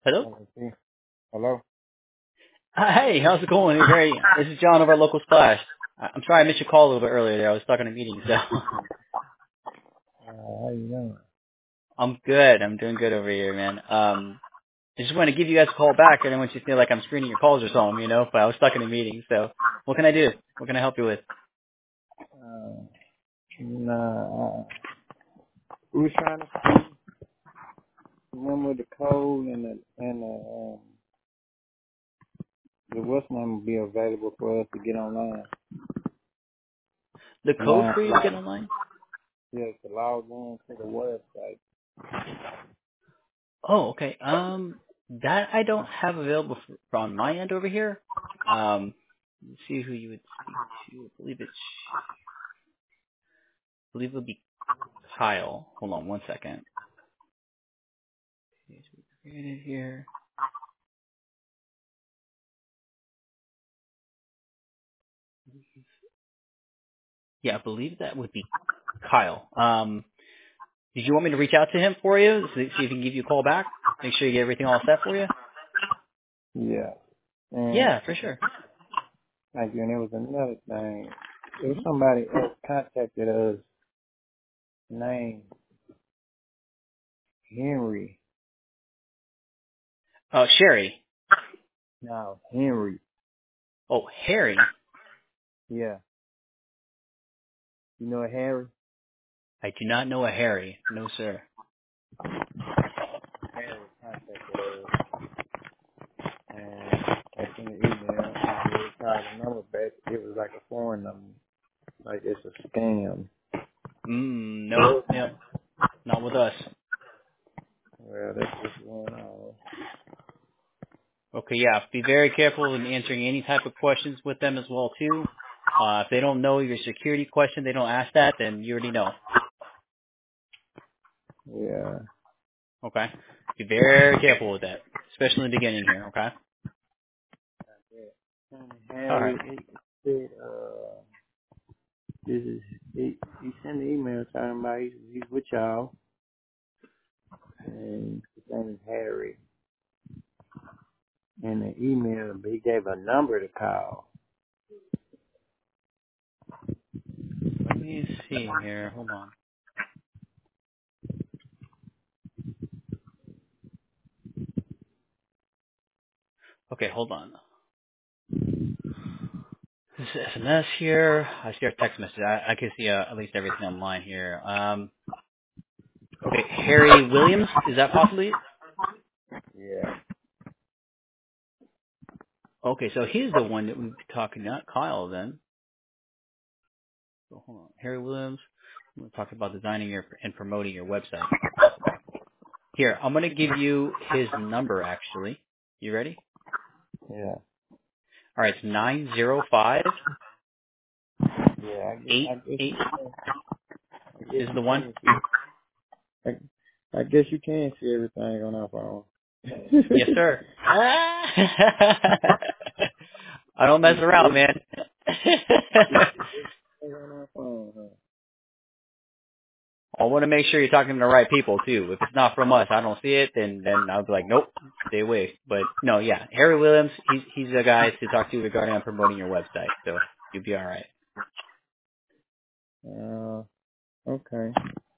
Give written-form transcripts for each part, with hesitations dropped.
Hello? Hello? Hey, how's it going? This is John of our local splash. I'm sorry I missed your call a little bit earlier there. I was stuck in a meeting, so. How you doing? I'm good. I'm doing good over here, man. I just want to give you guys a call back. I don't want you to feel like I'm screening your calls or something, but I was stuck in a meeting, so. What can I do? What can I help you with? We was trying to remember the code the what's name will be available for us to get online. The code Line, for you to get online? yeah, to log in to the website. Oh, okay. That I don't have available on my end over here. Let's see who you would speak to. I believe it would be Kyle. Hold on one second. Created here. Yeah, I believe that would be Kyle. Did you want me to reach out to him for you? See if he can give you a call back? Make sure you get everything all set for you? Yeah. And Yeah, for sure. like and there was another thing. There was hmm somebody else contacted us named Henry. Oh, Sherry. No, Henry. Oh, Harry. Yeah. You know a Harry? I do not know a Harry. No, sir. Harry contacted us and I sent an email and we called the number back. It was like a foreign number. Like it's a scam. Nope. Yep. Not with us. Well, that's what's going on. Okay, yeah. Be very careful in answering any type of questions with them as well, too. If they don't know your security question, they don't ask that, then you already know. Yeah. Okay? Be very careful with that, especially in the beginning here, okay? All Harry, right. he said, this is, he sent an email talking about he's with y'all, and his name is Harry. And the email, he gave a number to call. Let me see here. Hold on. Okay, hold on. This is SMS here. I see our text message. I can see at least everything online here. Okay, Harry Williams, is that possibly it? Yeah. Okay, so he's the one that we've been talking, not Kyle then. So hold on. Harry Williams, we're talking about designing your and promoting your website. Here, I'm going to give you his number actually. You ready? Yeah. All right, it's 905 Yeah, Eight I guess eight I is guess the you one. can see, I guess you can see everything on our phone. Yes, sir. I don't mess around, man. On our phone, huh? I want to make sure you're talking to the right people too. If it's not from us, I don't see it, then I'll be like, nope, stay away. But no, yeah, Harry Williams, he's the guy to talk to regarding on promoting your website. So you'll be all right. Okay.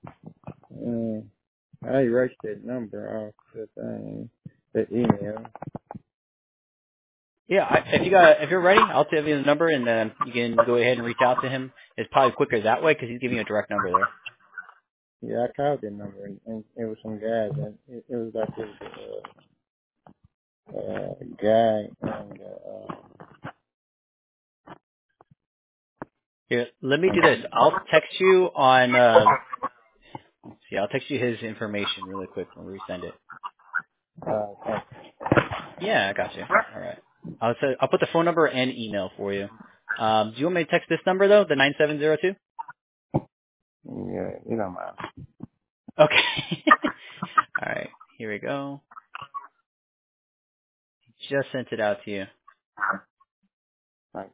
I erased that number off the thing, the email. Yeah, if you're ready, I'll tell you the number, and then you can go ahead and reach out to him. It's probably quicker that way because he's giving you a direct number there. Yeah, I called that number, and it was some guys, and it was like this guy, Here, let me do this. I'll text you on. Let's see, I'll text you his information really quick when we resend it. uh, Yeah, I got you. All right. I'll put the phone number and email for you. Do you want me to text this number though, the 9702? yeah, you know my, Okay. All right. Here we go. Just sent it out to you. like,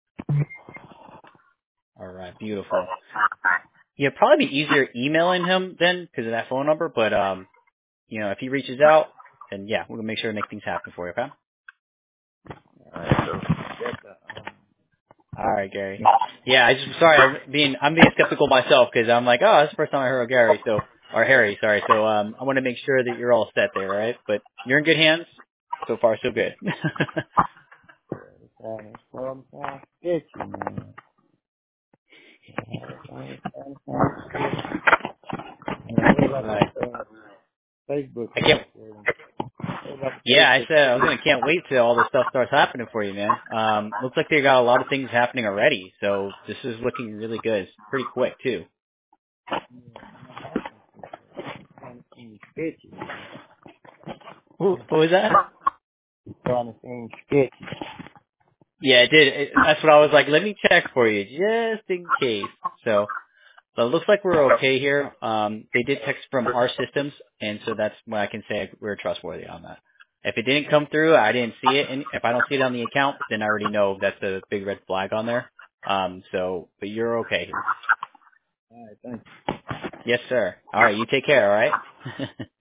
All right. Beautiful. Yeah, probably be easier emailing him then because of that phone number. But if he reaches out, and yeah, we'll make sure to make things happen for you. Okay. All right, so that's All right, Gary. Yeah, I'm being skeptical myself because I'm like, oh, that's the first time I heard of Gary, or Harry, sorry. So I want to make sure that you're all set there, all right? But you're in good hands. So far, so good. sounds sketchy, man. What about Right. the Facebook I can't. password? What about the Yeah, I Facebook said I was password? gonna can't wait till all this stuff starts happening for you, man. Looks like they got a lot of things happening already, so this is looking really good. It's pretty quick too. Trying to seem sketchy. Who was that? Trying to seem sketchy. Yeah, it did. That's what I was like. Let me check for you just in case. So it looks like we're okay here. They did text from our systems, and so that's when I can say we're trustworthy on that. If it didn't come through, I didn't see it, and if I don't see it on the account, then I already know that's a big red flag on there. But you're okay here. All right, thank you. Yes, sir. All right, you take care. All right.